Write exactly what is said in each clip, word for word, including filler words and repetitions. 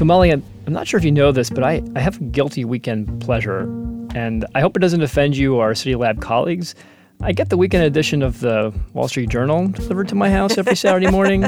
So, Molly, I'm, I'm not sure if you know this, but I, I have a guilty weekend pleasure, and I hope it doesn't offend you or our City Lab colleagues. I get the weekend edition of the Wall Street Journal delivered to my house every Saturday morning.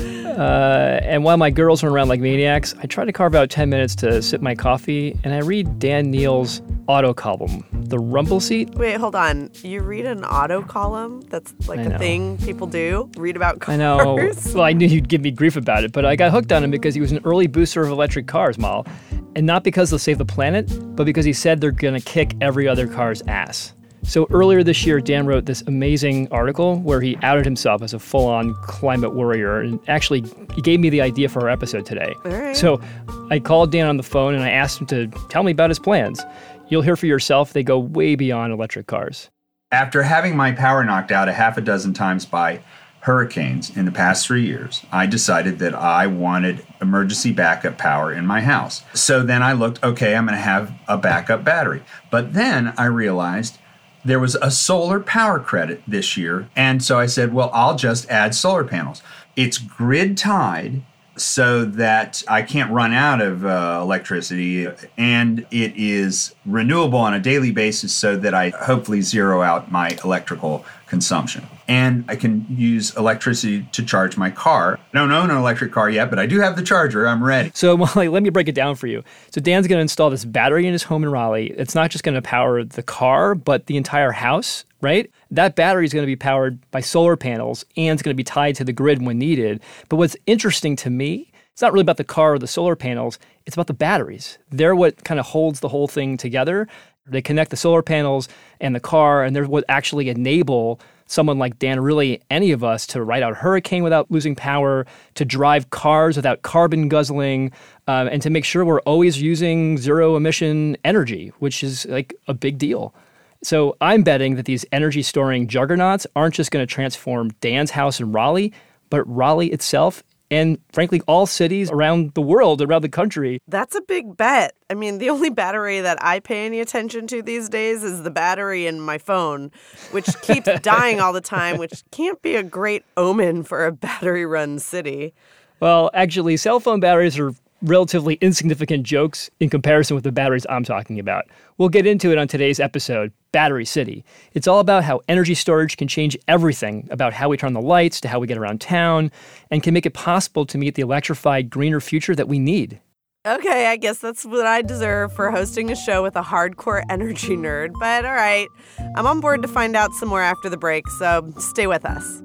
Uh, and while my girls run around like maniacs, I try to carve out ten minutes to sip my coffee, and I read Dan Neal's auto column, The Rumble Seat. Wait, hold on. You read an auto column? That's like I a know. thing people do? Read about cars? I know. Well, I knew you'd give me grief about it, but I got hooked on him because he was an early booster of electric cars, Mal. And not because they'll save the planet, but because he said they're going to kick every other car's ass. So earlier this year, Dan wrote this amazing article where he outed himself as a full-on climate warrior. And actually, he gave me the idea for our episode today. All right. So I called Dan on the phone and I asked him to tell me about his plans. You'll hear for yourself, they go way beyond electric cars. After having my power knocked out a half a dozen times by hurricanes in the past three years, I decided that I wanted emergency backup power in my house. So then I looked, okay, I'm going to have a backup battery. But then I realized there was a solar power credit this year. And so I said, well, I'll just add solar panels. It's grid tied so that I can't run out of uh, electricity. And it is renewable on a daily basis so that I hopefully zero out my electrical consumption. And I can use electricity to charge my car. I don't own an electric car yet, but I do have the charger. I'm ready. So, Molly, let me break it down for you. So Dan's going to install this battery in his home in Raleigh. It's not just going to power the car, but the entire house, right? That battery is going to be powered by solar panels and it's going to be tied to the grid when needed. But what's interesting to me, it's not really about the car or the solar panels. It's about the batteries. They're what kind of holds the whole thing together. They connect the solar panels and the car, and they're what actually enable someone like Dan, really any of us, to ride out a hurricane without losing power, to drive cars without carbon guzzling, um, and to make sure we're always using zero-emission energy, which is like a big deal. So I'm betting that these energy-storing juggernauts aren't just going to transform Dan's house in Raleigh, but Raleigh itself, and frankly, all cities around the world, around the country. That's a big bet. I mean, the only battery that I pay any attention to these days is the battery in my phone, which keeps dying all the time, which can't be a great omen for a battery-run city. Well, actually, cell phone batteries are relatively insignificant jokes in comparison with the batteries I'm talking about. We'll get into it on today's episode, Battery City. It's all about how energy storage can change everything about how we turn the lights to how we get around town and can make it possible to meet the electrified, greener future that we need. Okay, I guess that's what I deserve for hosting a show with a hardcore energy nerd. But all right, I'm on board to find out some more after the break, so stay with us.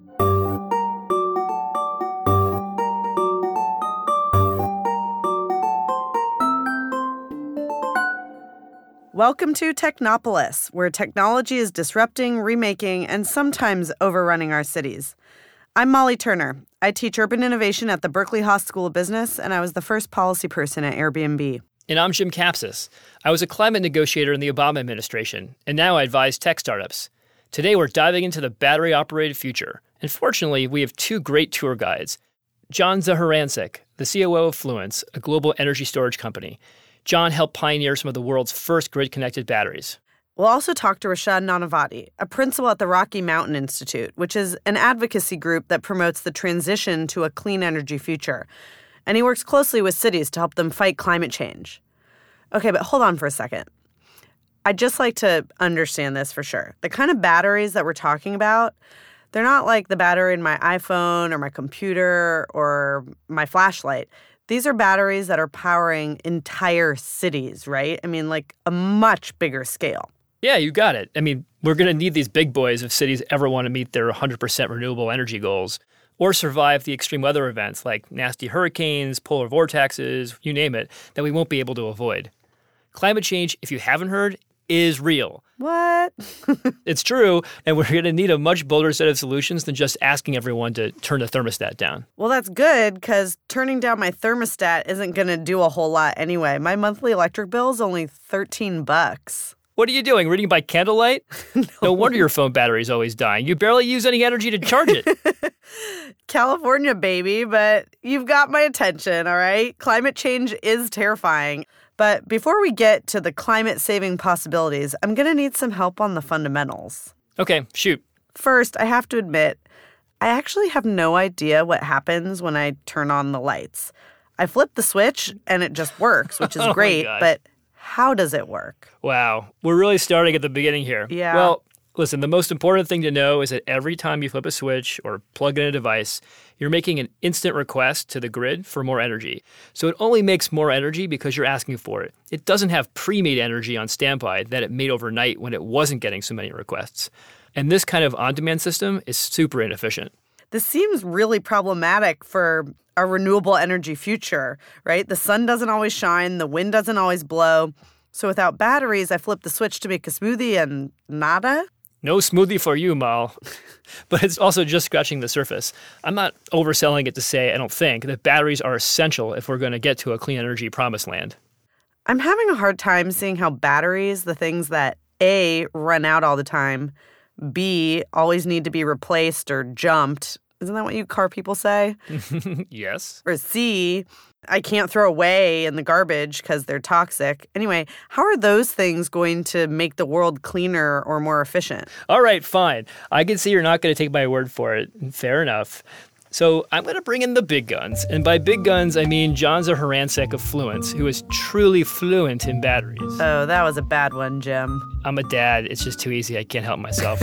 Welcome to Technopolis, where technology is disrupting, remaking, and sometimes overrunning our cities. I'm Molly Turner. I teach urban innovation at the Berkeley Haas School of Business, and I was the first policy person at Airbnb. And I'm Jim Kapsis. I was a climate negotiator in the Obama administration, and now I advise tech startups. Today we're diving into the battery-operated future. And fortunately, we have two great tour guides. John Zaharansek, the C O O of Fluence, a global energy storage company. John helped pioneer some of the world's first grid-connected batteries. We'll also talk to Rashad Nanavati, a principal at the Rocky Mountain Institute, which is an advocacy group that promotes the transition to a clean energy future. And he works closely with cities to help them fight climate change. Okay, but hold on for a second. I'd just like to understand this for sure. The kind of batteries that we're talking about, they're not like the battery in my iPhone or my computer or my flashlight. These are batteries that are powering entire cities, right? I mean, like a much bigger scale. Yeah, you got it. I mean, we're going to need these big boys if cities ever want to meet their one hundred percent renewable energy goals or survive the extreme weather events like nasty hurricanes, polar vortexes, you name it, that we won't be able to avoid. Climate change, if you haven't heard, is real. What? It's true, and we're going to need a much bolder set of solutions than just asking everyone to turn the thermostat down. Well, that's good, because turning down my thermostat isn't going to do a whole lot anyway. My monthly electric bill is only thirteen bucks. What are you doing, reading by candlelight? no. no wonder your phone battery's always dying. You barely use any energy to charge it. California, baby, but you've got my attention, all right? Climate change is terrifying. But before we get to the climate-saving possibilities, I'm going to need some help on the fundamentals. Okay, shoot. First, I have to admit, I actually have no idea what happens when I turn on the lights. I flip the switch and it just works, which is Oh my great, gosh. but how does it work? Wow. We're really starting at the beginning here. Yeah. Well, listen, the most important thing to know is that every time you flip a switch or plug in a device, you're making an instant request to the grid for more energy. So it only makes more energy because you're asking for it. It doesn't have pre-made energy on standby that it made overnight when it wasn't getting so many requests. And this kind of on-demand system is super inefficient. This seems really problematic for a renewable energy future, right? The sun doesn't always shine, the wind doesn't always blow. So without batteries, I flip the switch to make a smoothie and nada? No smoothie for you, Mal. But it's also just scratching the surface. I'm not overselling it to say I don't think that batteries are essential if we're going to get to a clean energy promised land. I'm having a hard time seeing how batteries, the things that A, run out all the time, B, always need to be replaced or jumped. Isn't that what you car people say? Yes. Or C, I can't throw away in the garbage because they're toxic. Anyway, how are those things going to make the world cleaner or more efficient? All right, fine. I can see you're not going to take my word for it. Fair enough. So I'm going to bring in the big guns. And by big guns, I mean John Zaharansek of Fluence, who is truly fluent in batteries. Oh, that was a bad one, Jim. I'm a dad. It's just too easy. I can't help myself.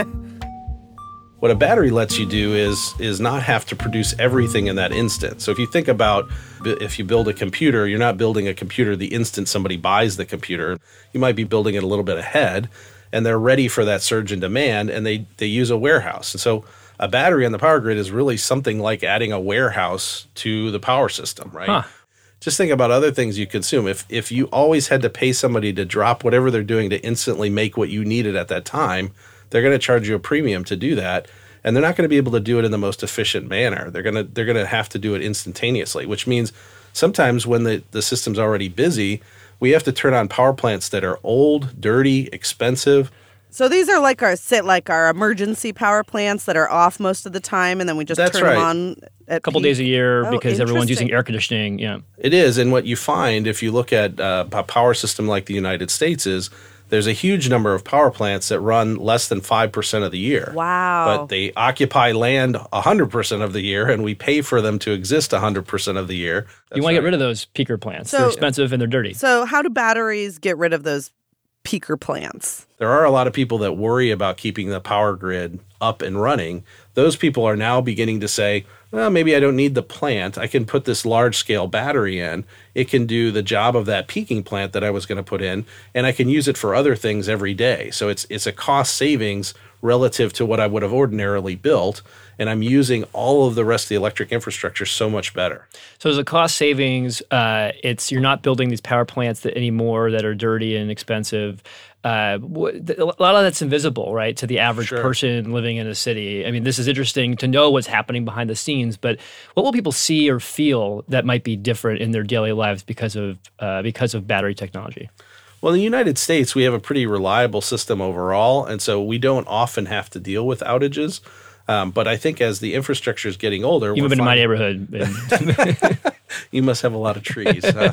What a battery lets you do is is not have to produce everything in that instant. So if you think about if you build a computer, you're not building a computer the instant somebody buys the computer. You might be building it a little bit ahead, and they're ready for that surge in demand, and they, they use a warehouse. And so a battery on the power grid is really something like adding a warehouse to the power system, right? Huh. Just think about other things you consume. If if you always had to pay somebody to drop whatever they're doing to instantly make what you needed at that time, they're going to charge you a premium to do that, and they're not going to be able to do it in the most efficient manner. They're going to they're going to have to do it instantaneously, which means sometimes when the, the system's already busy, we have to turn on power plants that are old, dirty, expensive. So these are like our sit like our emergency power plants that are off most of the time, and then we just That's turn right. them on at A couple peak. days a year Oh, because everyone's using interesting. air conditioning. Yeah. It is, and what you find if you look at uh, a power system like the United States is there's a huge number of power plants that run less than five percent of the year. Wow. But they occupy land one hundred percent of the year, and we pay for them to exist one hundred percent of the year. You want to get rid of those peaker plants. So- they're expensive and they're dirty. So how do batteries get rid of those peaker plants? There are a lot of people that worry about keeping the power grid up and running. Those people are now beginning to say, well, maybe I don't need the plant. I can put this large-scale battery in. It can do the job of that peaking plant that I was going to put in, and I can use it for other things every day. So it's it's a cost savings relative to what I would have ordinarily built, and I'm using all of the rest of the electric infrastructure so much better. So as a cost savings, uh, it's you're not building these power plants that anymore that are dirty and expensive. Uh, wh- th- a lot of that's invisible, right, to the average Sure. person living in a city. I mean, this is interesting to know what's happening behind the scenes, but what will people see or feel that might be different in their daily lives because of uh, because of battery technology? Well, in the United States, we have a pretty reliable system overall, and so we don't often have to deal with outages. Um, but I think as the infrastructure is getting older, You've we're been in my finding- neighborhood. and- You must have a lot of trees. huh?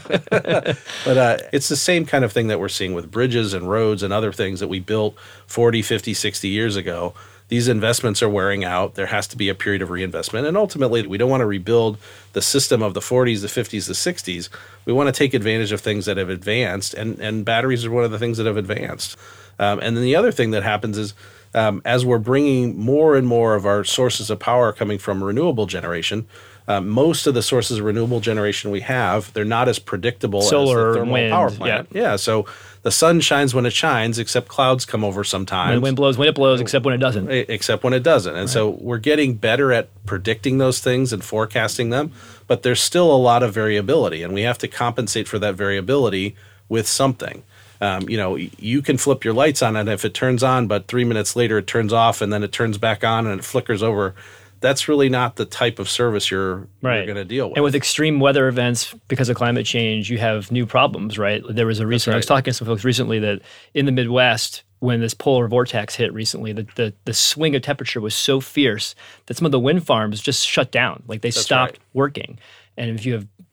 But uh, it's the same kind of thing that we're seeing with bridges and roads and other things that we built forty, fifty, sixty years ago. These investments are wearing out. There has to be a period of reinvestment. And ultimately, we don't want to rebuild the system of the forties, the fifties, the sixties. We want to take advantage of things that have advanced, and, and batteries are one of the things that have advanced. Um, and then the other thing that happens is um, as we're bringing more and more of our sources of power coming from renewable generation, uh, most of the sources of renewable generation we have, they're not as predictable Solar, as the thermal wind, power plant. Yeah. yeah, so the sun shines when it shines, except clouds come over sometimes. when the wind blows, when it blows, except when it doesn't. Except when it doesn't. And so we're getting better at predicting those things and forecasting them, but there's still a lot of variability, and we have to compensate for that variability with something. Um, you know, you can flip your lights on, and if it turns on, but three minutes later it turns off, and then it turns back on and it flickers over, that's really not the type of service you're, Right. you're going to deal with. And with extreme weather events because of climate change, you have new problems, right? There was a recent, I was right. talking to some folks recently that in the Midwest, when this polar vortex hit recently, the, the, the swing of temperature was so fierce that some of the wind farms just shut down. Like they stopped right. working. And if you have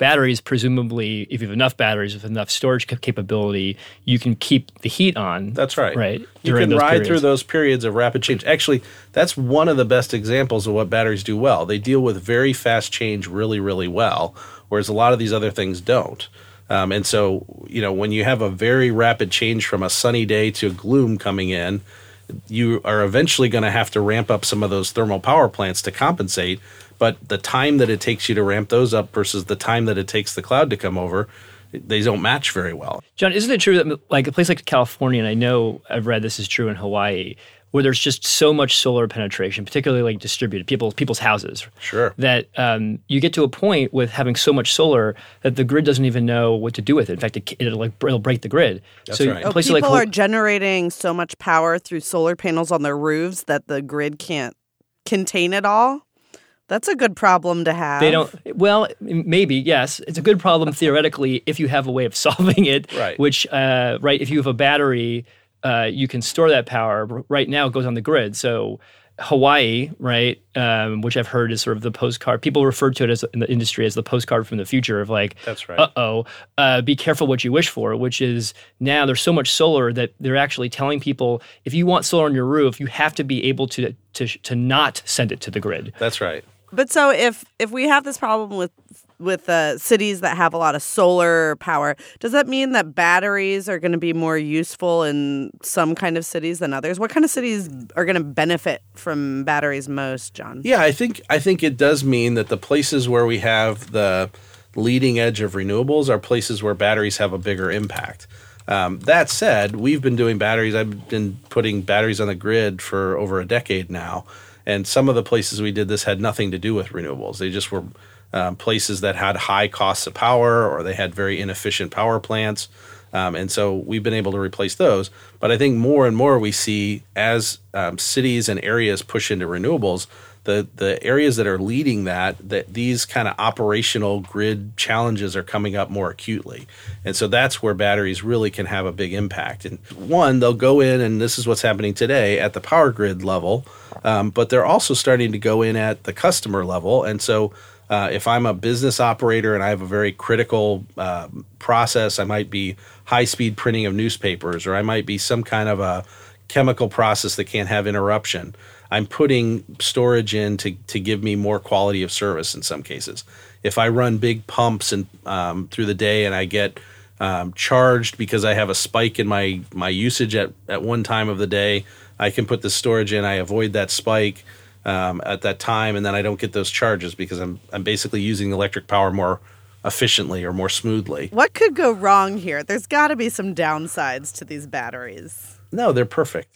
batteries, presumably, if you have enough batteries with enough storage cap- capability, you can keep the heat on. That's right. Right. You can those ride periods. through those periods of rapid change. Actually, that's one of the best examples of what batteries do well. They deal with very fast change really, really well, whereas a lot of these other things don't. Um, and so, you know, when you have a very rapid change from a sunny day to gloom coming in, you are eventually going to have to ramp up some of those thermal power plants to compensate. But the time that it takes you to ramp those up versus the time that it takes the cloud to come over, they don't match very well. John, isn't it true that like a place like California, and I know I've read this is true in Hawaii, where there's just so much solar penetration, particularly like distributed people, people's houses. Sure. That um, you get to a point with having so much solar that the grid doesn't even know what to do with it. In fact, it, it'll like it'll break the grid. That's so right. Oh, places people like are generating so much power through solar panels on their roofs that the grid can't contain it all. That's a good problem to have. They don't. Well, maybe yes. It's a good problem theoretically if you have a way of solving it. Right. Which, uh, right, if you have a battery, uh, you can store that power. Right now, it goes on the grid. So Hawaii, right, um, which I've heard is sort of the postcard. People refer to it as in the industry as the postcard from the future of like, That's right. uh-oh, uh, be careful what you wish for, which is now there's so much solar that they're actually telling people if you want solar on your roof, you have to be able to to to not send it to the grid. That's right. But so if if we have this problem with with uh, cities that have a lot of solar power, does that mean that batteries are going to be more useful in some kind of cities than others? What kind of cities are going to benefit from batteries most, John? Yeah, I think I think it does mean that the places where we have the leading edge of renewables are places where batteries have a bigger impact. Um, that said, we've been doing batteries. I've been putting batteries on the grid for over a decade now. And some of the places we did this had nothing to do with renewables. They just were um, places that had high costs of power or they had very inefficient power plants. Um, and so we've been able to replace those. But I think more and more we see as um, cities and areas push into renewables, the, the areas that are leading that, that these kind of operational grid challenges are coming up more acutely. And so that's where batteries really can have a big impact. And one, they'll go in, and this is what's happening today at the power grid level, um, but they're also starting to go in at the customer level. And so uh, if I'm a business operator and I have a very critical uh, process, I might be high-speed printing of newspapers, or I might be some kind of a chemical process that can't have interruption. I'm putting storage in to, to give me more quality of service in some cases. If I run big pumps and um, through the day and I get um, charged because I have a spike in my, my usage at, at one time of the day, I can put the storage in. I avoid that spike um, at that time, and then I don't get those charges because I'm I'm basically using electric power more efficiently or more smoothly. What could go wrong here? There's got to be some downsides to these batteries. No, they're perfect.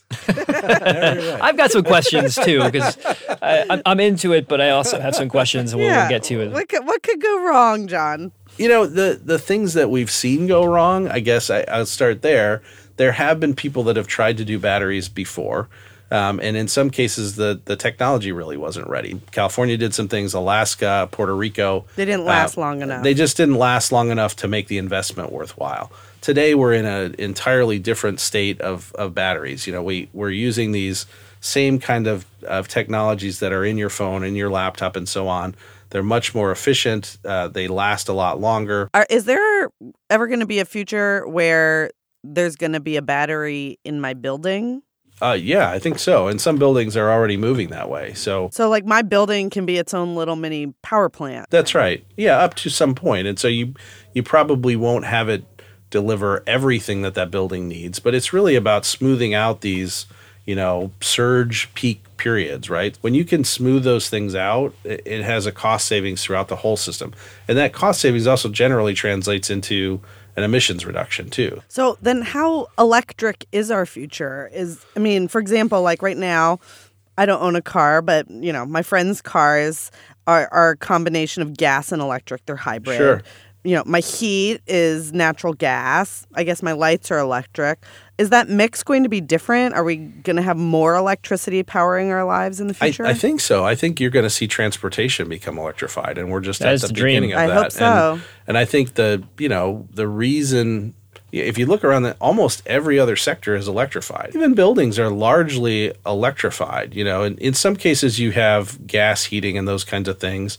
Right. I've got some questions too because I'm, I'm into it, but I also have some questions we'll, Yeah. we'll get to. What could, what could go wrong, John? You know, the the things that we've seen go wrong, I guess I, I'll start there. There have been people that have tried to do batteries before, um, and in some cases, the, the technology really wasn't ready. California did some things, Alaska, Puerto Rico. They didn't last uh, long enough. They just didn't last long enough to make the investment worthwhile. Today, we're in an entirely different state of, of batteries. You know, we, we're using these same kind of, of technologies that are in your phone, in your laptop, and so on. They're much more efficient. Uh, they last a lot longer. Are, is there ever going to be a future where there's going to be a battery in my building? Uh, yeah, I think so. And some buildings are already moving that way. So So, like, my building can be its own little mini power plant. that's right. Yeah, up to some point. And so you you probably won't have it deliver everything that that building needs, but it's really about smoothing out these, you know, surge peak periods, right? When you can smooth those things out, it, it has a cost savings throughout the whole system. And that cost savings also generally translates into an emissions reduction too. So then how electric is our future? Is I mean, for example, like right now, I don't own a car, but, you know, my friends' cars are, are a combination of gas and electric. They're hybrid. Sure. You know, my heat is natural gas. I guess my lights are electric. Is that mix going to be different? Are we going to have more electricity powering our lives in the I, future? I think so. I think you're going to see transportation become electrified, and we're just That at is the the dream. beginning of I that. hope so. And, and I think the you know the reason, if you look around, the, almost every other sector is electrified. Even buildings are largely electrified. You know, and in some cases you have gas heating and those kinds of things.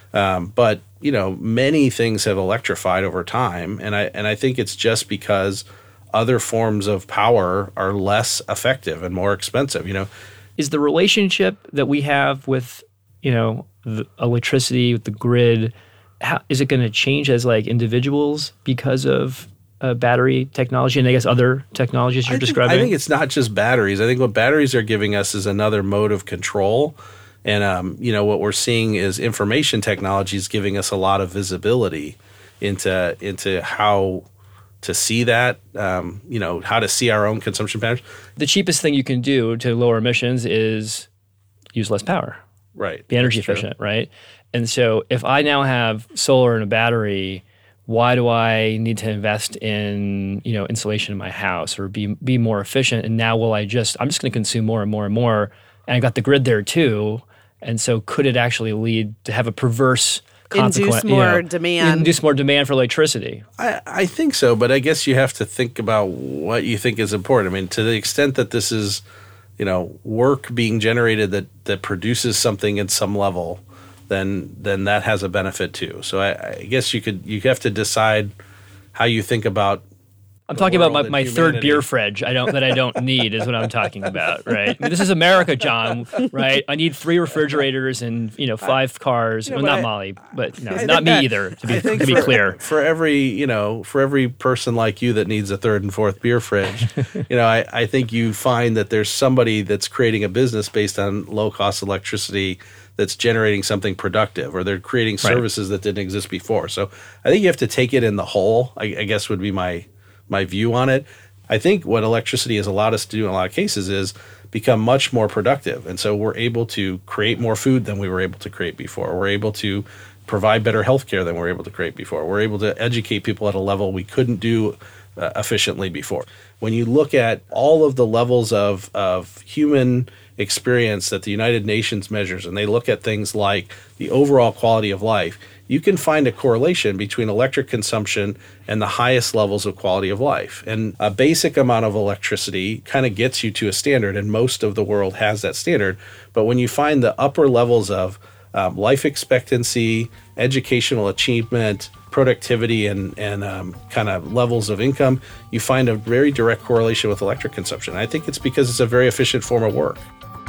Um, but, you know, many things have electrified over time. And I, and I think it's just because other forms of power are less effective and more expensive, you know. Is the relationship that we have with, you know, the electricity, with the grid, how, is it going to change as like individuals because of uh, battery technology and I guess other technologies you're I think, describing? I think it's not just batteries. I think what batteries are giving us is another mode of control. And, um, you know, what we're seeing is information technology is giving us a lot of visibility into into how to see that, um, you know, how to see our own consumption patterns. The cheapest thing you can do to lower emissions is use less power. Right. Be energy efficient, right? And so if I now have solar and a battery, why do I need to invest in, you know, insulation in my house or be be more efficient? And now will I just, I'm just going to consume more and more and more. And I got the grid there too. And so could it actually lead to have a perverse consequence? Induce more you know, demand. Induce more demand for electricity. I, I think so, but I guess you have to think about what you think is important. I mean, to the extent that this is, you know, work being generated that, that produces something at some level, then then that has a benefit too. So I, I guess you could you have to decide how you think about. I'm talking about my, world my and third humanity. beer fridge. I don't that I don't need is what I'm talking about, right? I mean, this is America, John, right? I need three refrigerators and you know five cars. You know, well, but not I- Molly, but no, I not think me that- either. To be I think to be for, clear, for every you know for every person like you that needs a third and fourth beer fridge, you know, I, I think you find that there's somebody that's creating a business based on low cost electricity that's generating something productive, or they're creating Right. services that didn't exist before. So I think you have to take it in the whole. I, I guess would be my my view on it. I think what electricity has allowed us to do in a lot of cases is become much more productive. And so we're able to create more food than we were able to create before. We're able to provide better healthcare than we were able to create before. We're able to educate people at a level we couldn't do uh, efficiently before. When you look at all of the levels of, of human experience that the United Nations measures, and they look at things like the overall quality of life, you can find a correlation between electric consumption and the highest levels of quality of life. And a basic amount of electricity kind of gets you to a standard, and most of the world has that standard. But when you find the upper levels of um, life expectancy, educational achievement, productivity, and, and um, kind of levels of income, you find a very direct correlation with electric consumption. I think it's because it's a very efficient form of work.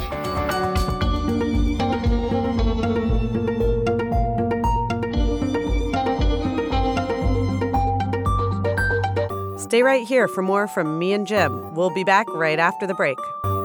Stay right here for more from me and Jim. We'll be back right after the break.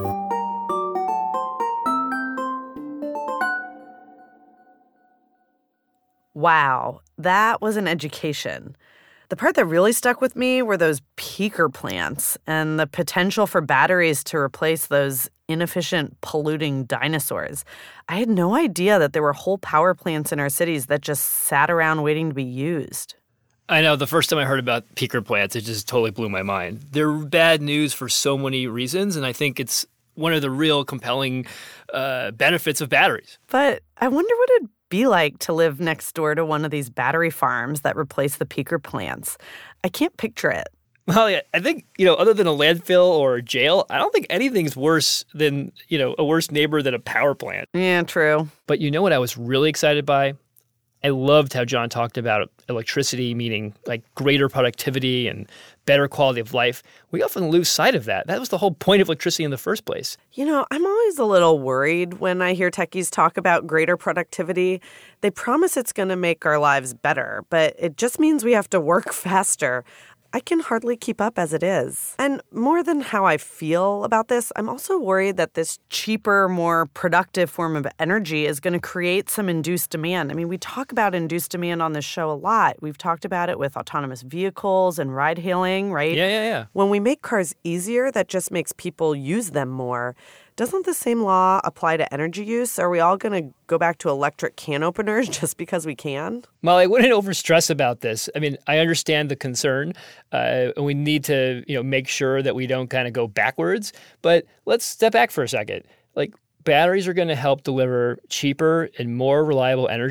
Wow, that was an education. The part that really stuck with me were those peaker plants and the potential for batteries to replace those inefficient, polluting dinosaurs. I had no idea that there were whole power plants in our cities that just sat around waiting to be used. I know the first time I heard about peaker plants, it just totally blew my mind. They're bad news for so many reasons, and I think it's one of the real compelling uh, benefits of batteries. But I wonder what it'd be like to live next door to one of these battery farms that replace the peaker plants. I can't picture it. Well, yeah, I think, you know, other than a landfill or a jail, I don't think anything's worse than, you know, a worse neighbor than a power plant. Yeah, true. But you know what I was really excited by? I loved how John talked about electricity, meaning like greater productivity and better quality of life. We often lose sight of that. That was the whole point of electricity in the first place. You know, I'm always a little worried when I hear techies talk about greater productivity. They promise it's going to make our lives better, but it just means we have to work faster. I can hardly keep up as it is. And more than how I feel about this, I'm also worried that this cheaper, more productive form of energy is going to create some induced demand. I mean, we talk about induced demand on this show a lot. We've talked about it with autonomous vehicles and ride hailing, right? Yeah, yeah, yeah. When we make cars easier, that just makes people use them more. Doesn't the same law apply to energy use? Are we all going to go back to electric can openers just because we can? Well, I wouldn't overstress about this. I mean, I understand the concern, uh, and we need to, you know, make sure that we don't kind of go backwards. But let's step back for a second. Like, batteries are going to help deliver cheaper and more reliable energy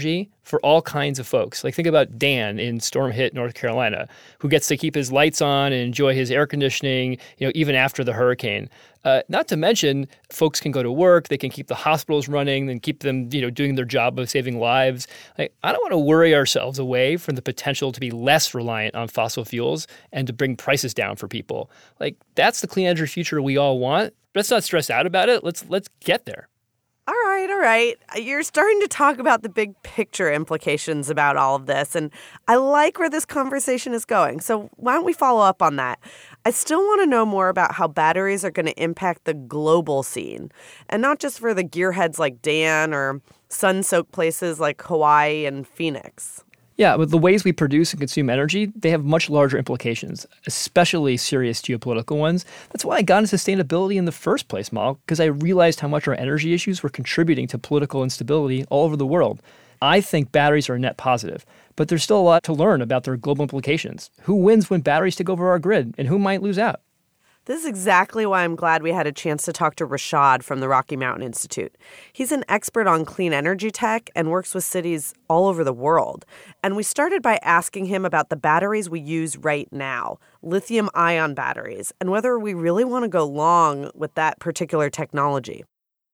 for all kinds of folks. Like think about Dan in storm-hit North Carolina, who gets to keep his lights on and enjoy his air conditioning, you know, even after the hurricane. Uh, not to mention, folks can go to work, they can keep the hospitals running and keep them, you know, doing their job of saving lives. Like, I don't want to worry ourselves away from the potential to be less reliant on fossil fuels and to bring prices down for people. Like, that's the clean energy future we all want. Let's not stress out about it. Let's let's get there. All right, all right. You're starting to talk about the big picture implications about all of this, and I like where this conversation is going. So why don't we follow up on that? I still want to know more about how batteries are going to impact the global scene, and not just for the gearheads like Dan or sun-soaked places like Hawaii and Phoenix. Yeah, but the ways we produce and consume energy, they have much larger implications, especially serious geopolitical ones. That's why I got into sustainability in the first place, Mal, because I realized how much our energy issues were contributing to political instability all over the world. I think batteries are a net positive, but there's still a lot to learn about their global implications. Who wins when batteries take over our grid, and who might lose out? This is exactly why I'm glad we had a chance to talk to Rashad from the Rocky Mountain Institute. He's an expert on clean energy tech and works with cities all over the world. And we started by asking him about the batteries we use right now, lithium-ion batteries, and whether we really want to go long with that particular technology.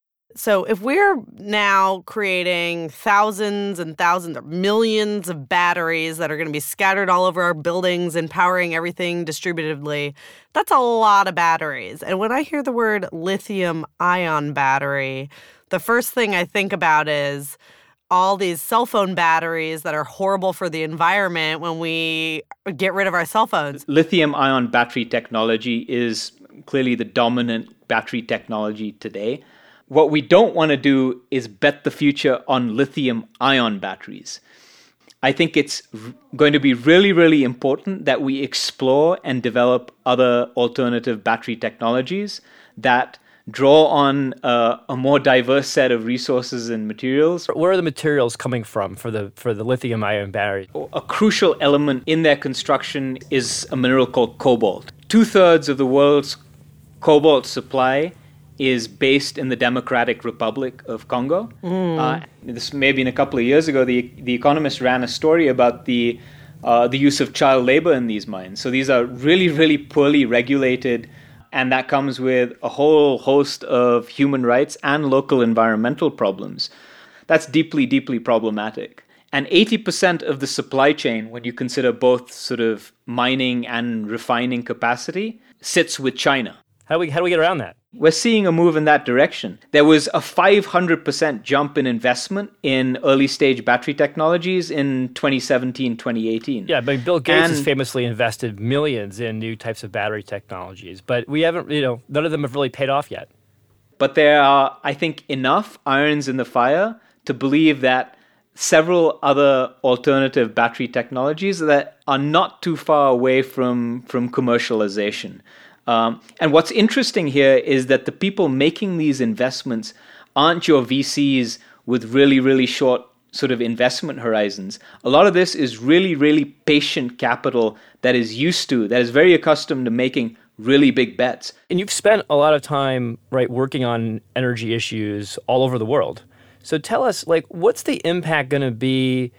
So if we're now creating thousands and thousands or millions of batteries that are going to be scattered all over our buildings and powering everything distributedly, that's a lot of batteries. And when I hear the word lithium-ion battery, the first thing I think about is all these cell phone batteries that are horrible for the environment when we get rid of our cell phones. Lithium-ion battery technology is clearly the dominant battery technology today. What we don't want to do is bet the future on lithium-ion batteries. I think it's r- going to be really, really important that we explore and develop other alternative battery technologies that draw on uh, a more diverse set of resources and materials. Where are the materials coming from for the for the lithium-ion battery? A crucial element in their construction is a mineral called cobalt. Two-thirds of the world's cobalt supply is based in the Democratic Republic of Congo. Mm. Uh, this maybe in a couple of years ago, the the Economist ran a story about the uh, the use of child labor in these mines. So these are really, really poorly regulated, and that comes with a whole host of human rights and local environmental problems. That's deeply, deeply problematic. And eighty percent of the supply chain, when you consider both sort of mining and refining capacity, sits with China. How do we how do we get around that? We're seeing a move in that direction. There was a five hundred percent jump in investment in early stage battery technologies in twenty seventeen, twenty eighteen. Yeah, but Bill Gates and, has famously invested millions in new types of battery technologies, but we haven't, you know, none of them have really paid off yet. But there are, I think, enough irons in the fire to believe that several other alternative battery technologies that are not too far away from, from commercialization. Um, and what's interesting here is that the people making these investments aren't your V Cs with really, really short sort of investment horizons. A lot of this is really, really patient capital that is used to, that is very accustomed to making really big bets. And you've spent a lot of time, right, working on energy issues all over the world. So tell us, like, what's the impact going to be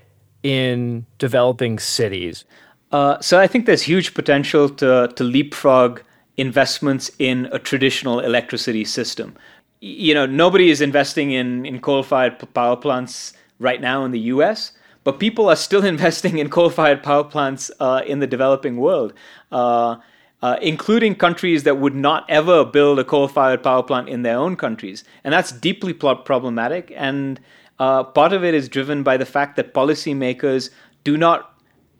in developing cities? Uh, so I think there's huge potential to to leapfrog investments in a traditional electricity system. You know, nobody is investing in, in coal-fired power plants right now in the U S, but people are still investing in coal-fired power plants uh, in the developing world, uh, uh, including countries that would not ever build a coal-fired power plant in their own countries. And that's deeply pl- problematic. And uh, part of it is driven by the fact that policymakers do not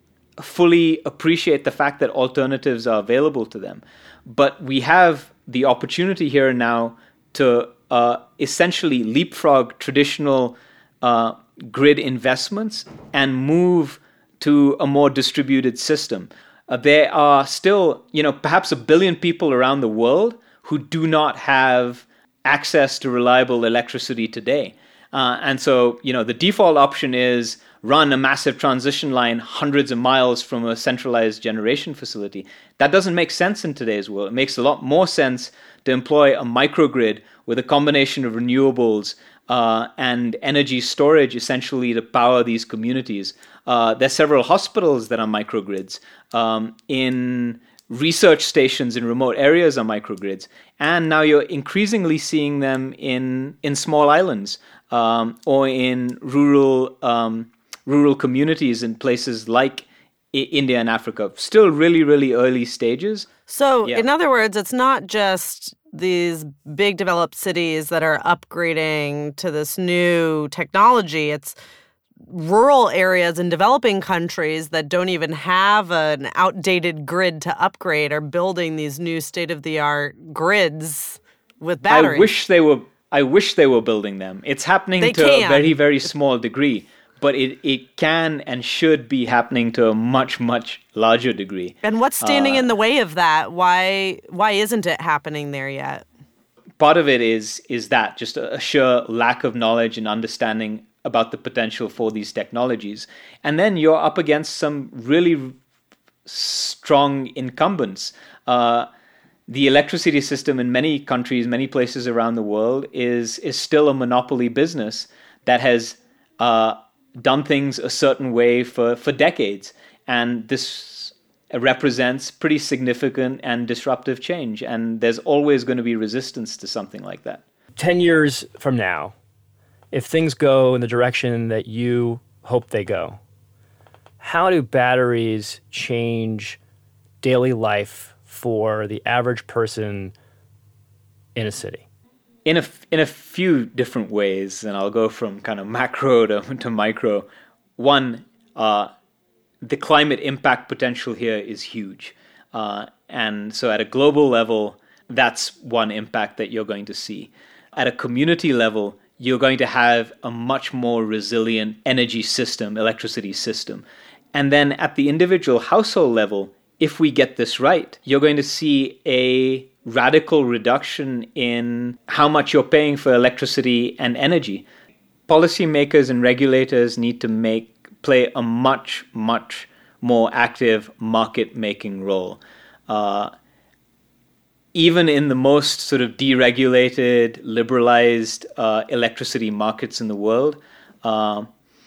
fully appreciate the fact that alternatives are available to them. But we have the opportunity here and now to uh, essentially leapfrog traditional uh, grid investments and move to a more distributed system. Uh, there are still, you know, perhaps a billion people around the world who do not have access to reliable electricity today. Uh, and so, you know, the default option is run a massive transition line hundreds of miles from a centralized generation facility. That doesn't make sense in today's world. It makes a lot more sense to employ a microgrid with a combination of renewables uh, and energy storage essentially to power these communities. Uh, there's several hospitals that are microgrids. Um, in research stations in remote areas are microgrids. And now you're increasingly seeing them in, in small islands um, or in rural um, rural communities in places like I- India and Africa. Still really, really early stages. So, Yeah. in other words, it's not just these big developed cities that are upgrading to this new technology. It's rural areas in developing countries that don't even have an outdated grid to upgrade are building these new state-of-the-art grids with batteries. I wish they were. I wish they were building them. It's happening They to can. a very, very small degree, but it, it can and should be happening to a much, much larger degree. And what's standing Uh, in the way of that? Why why isn't it happening there yet? Part of it is is that just a, a sheer lack of knowledge and understanding about the potential for these technologies, and then you're up against some really strong incumbents. Uh, the electricity system in many countries, many places around the world, is is still a monopoly business that has uh, done things a certain way for, for decades. And this represents pretty significant and disruptive change. And there's always going to be resistance to something like that. ten years from now, if things go in the direction that you hope they go, how do batteries change daily life for the average person in a city? In a, in a few different ways, and I'll go from kind of macro to, to micro. One, uh, the climate impact potential here is huge. Uh, and so at a global level, that's one impact that you're going to see. At a community level, you're going to have a much more resilient energy system, electricity system. And then at the individual household level, if we get this right, you're going to see a radical reduction in how much you're paying for electricity and energy. Policymakers and regulators need to make play a much, much more active market-making role. Uh, even in the most sort of deregulated, liberalized uh, electricity markets in the world, uh,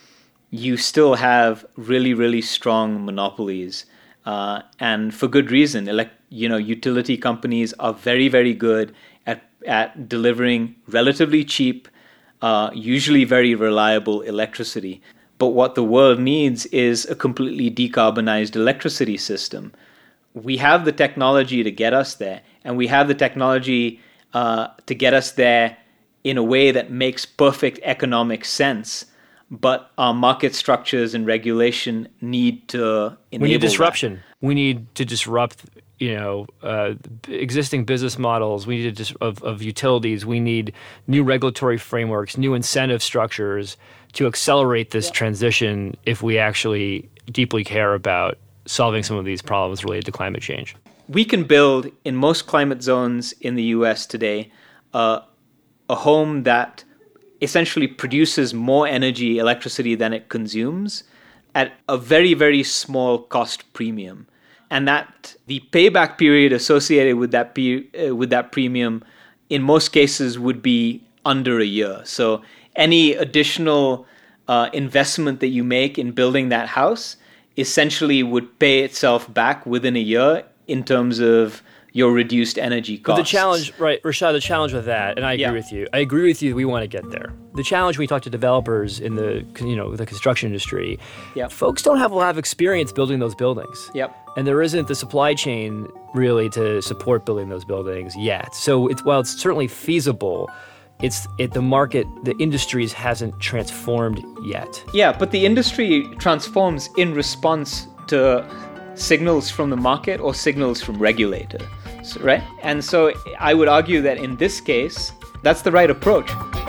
you still have really, really strong monopolies. Uh, and for good reason. Elect, you know, utility companies are very, very good at, at delivering relatively cheap, uh, usually very reliable electricity. But what the world needs is a completely decarbonized electricity system. We have the technology to get us there, and we have the technology uh, to get us there in a way that makes perfect economic sense. But our market structures and regulation need to enable We need disruption. that. We need to disrupt, you know, uh, existing business models. We need to dis- of, of utilities. We need new regulatory frameworks, new incentive structures to accelerate this yeah. transition if we actually deeply care about solving some of these problems related to climate change. We can build, in most climate zones in the U S today, uh, a home that essentially produces more energy, electricity than it consumes at a very, very small cost premium. And that the payback period associated with that pe- uh, with that premium in most cases would be under a year. So any additional uh, investment that you make in building that house essentially would pay itself back within a year in terms of your reduced energy costs. But the challenge, right, Rashad, the challenge with that, and I agree Yeah. with you. I agree with you that we want to get there. The challenge when we talk to developers in the, you know, the construction industry, Yep. folks don't have a lot of experience building those buildings. Yep. And there isn't the supply chain really to support building those buildings yet. So it's while it's certainly feasible, it's it the market, the industries hasn't transformed yet. Yeah, but the industry transforms in response to signals from the market or signals from regulators, right? And so I would argue that in this case, that's the right approach.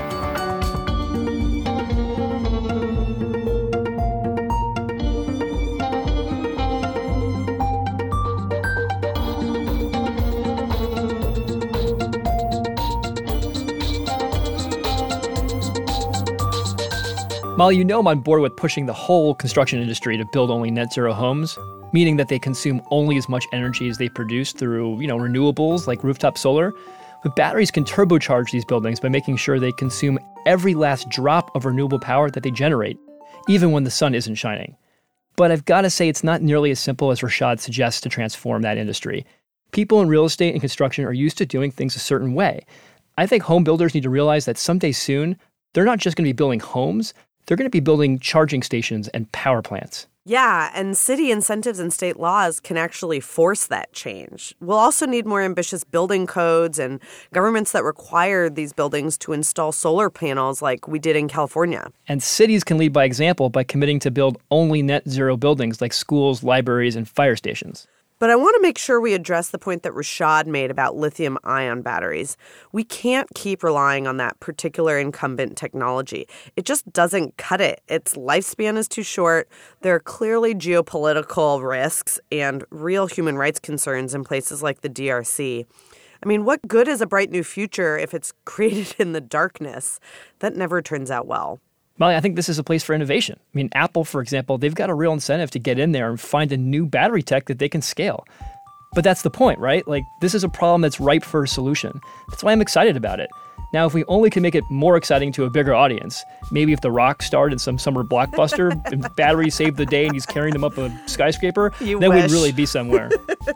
Molly, you know I'm on board with pushing the whole construction industry to build only net zero homes, meaning that they consume only as much energy as they produce through, you know, renewables like rooftop solar. But batteries can turbocharge these buildings by making sure they consume every last drop of renewable power that they generate, even when the sun isn't shining. But I've got to say it's not nearly as simple as Rashad suggests to transform that industry. People in real estate and construction are used to doing things a certain way. I think home builders need to realize that someday soon, they're not just going to be building homes, they're going to be building charging stations and power plants. Yeah, and city incentives and state laws can actually force that change. We'll also need more ambitious building codes and governments that require these buildings to install solar panels like we did in California. And cities can lead by example by committing to build only net zero buildings like schools, libraries, and fire stations. But I want to make sure we address the point that Rashad made about lithium-ion batteries. We can't keep relying on that particular incumbent technology. It just doesn't cut it. Its lifespan is too short. There are clearly geopolitical risks and real human rights concerns in places like the D R C. I mean, what good is a bright new future if it's created in the darkness? That never turns out well. Molly, I think this is a place for innovation. I mean, Apple, for example, they've got a real incentive to get in there and find a new battery tech that they can scale. But that's the point, right? Like, this is a problem that's ripe for a solution. That's why I'm excited about it. Now, if we only can make it more exciting to a bigger audience, maybe if The Rock starred in some summer blockbuster and batteries saved the day and he's carrying them up a skyscraper, you then wish. we'd really be somewhere.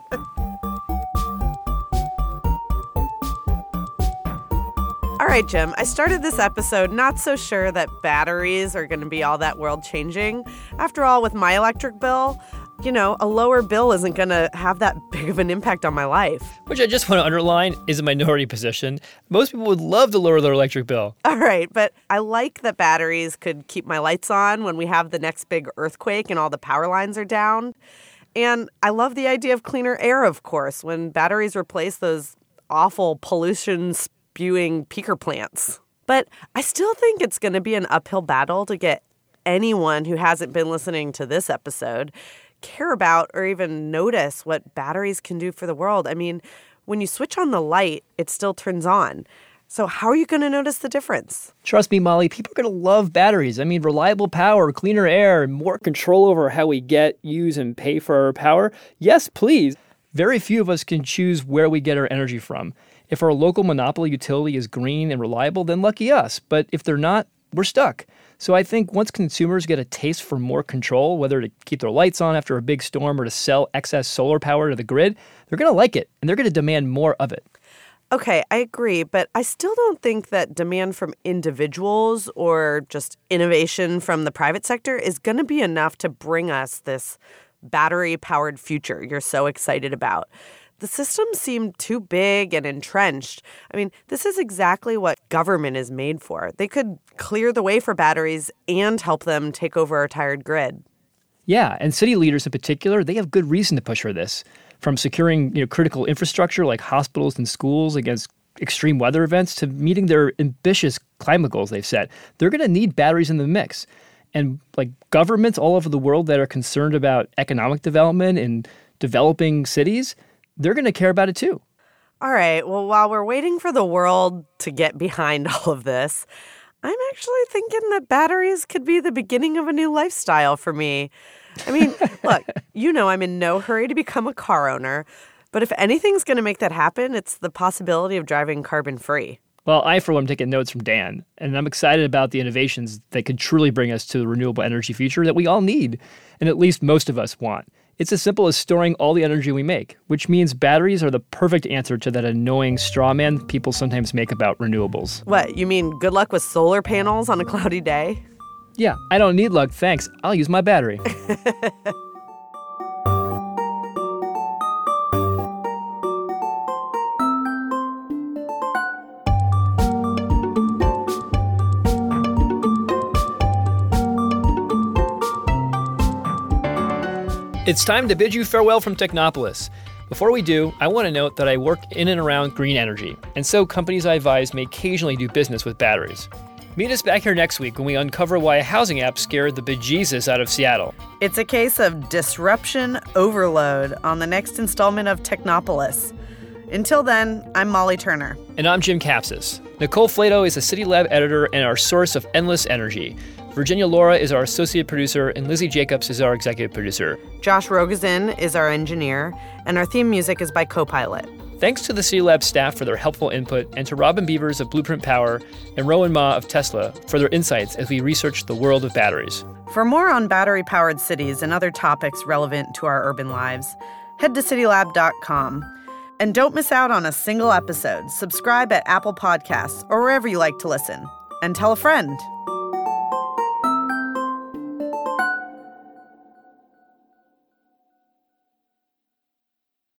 All right, Jim, I started this episode not so sure that batteries are going to be all that world-changing. After all, with my electric bill, you know, a lower bill isn't going to have that big of an impact on my life. Which I just want to underline is a minority position. Most people would love to lower their electric bill. All right, but I like that batteries could keep my lights on when we have the next big earthquake and all the power lines are down. And I love the idea of cleaner air, of course, when batteries replace those awful pollution spewing peaker plants. But I still think it's going to be an uphill battle to get anyone who hasn't been listening to this episode care about or even notice what batteries can do for the world. I mean, when you switch on the light, it still turns on. So how are you going to notice the difference? Trust me, Molly, people are going to love batteries. I mean, reliable power, cleaner air, and more control over how we get, use, and pay for our power. Yes, please. Very few of us can choose where we get our energy from. If our local monopoly utility is green and reliable, then lucky us. But if they're not, we're stuck. So I think once consumers get a taste for more control, whether to keep their lights on after a big storm or to sell excess solar power to the grid, they're going to like it, and they're going to demand more of it. Okay, I agree, but I still don't think that demand from individuals or just innovation from the private sector is going to be enough to bring us this battery-powered future you're so excited about. The system seemed too big and entrenched. I mean, this is exactly what government is made for. They could clear the way for batteries and help them take over our tired grid. Yeah, and city leaders in particular, they have good reason to push for this. From securing, you know, critical infrastructure like hospitals and schools against extreme weather events to meeting their ambitious climate goals they've set. They're going to need batteries in the mix. And like governments all over the world that are concerned about economic development in developing cities, they're going to care about it too. All right. Well, while we're waiting for the world to get behind all of this, I'm actually thinking that batteries could be the beginning of a new lifestyle for me. I mean, look, you know I'm in no hurry to become a car owner, but if anything's going to make that happen, it's the possibility of driving carbon-free. Well, I, for one, am taking notes from Dan, and I'm excited about the innovations that could truly bring us to the renewable energy future that we all need, and at least most of us want. It's as simple as storing all the energy we make, which means batteries are the perfect answer to that annoying straw man people sometimes make about renewables. What, you mean good luck with solar panels on a cloudy day? Yeah, I don't need luck, thanks. I'll use my battery. It's time to bid you farewell from Technopolis. Before we do, I want to note that I work in and around green energy, and so companies I advise may occasionally do business with batteries. Meet us back here next week when we uncover why a housing app scared the bejesus out of Seattle. It's a case of disruption overload on the next installment of Technopolis. Until then, I'm Molly Turner. And I'm Jim Kapsis. Nicole Flato is a City Lab editor and our source of endless energy. Virginia Laura is our associate producer, and Lizzie Jacobs is our executive producer. Josh Rogozin is our engineer, and our theme music is by Copilot. Thanks to the City Lab staff for their helpful input, and to Robin Beavers of Blueprint Power and Rowan Ma of Tesla for their insights as we research the world of batteries. For more on battery-powered cities and other topics relevant to our urban lives, head to city lab dot com. And don't miss out on a single episode. Subscribe at Apple Podcasts or wherever you like to listen. And tell a friend.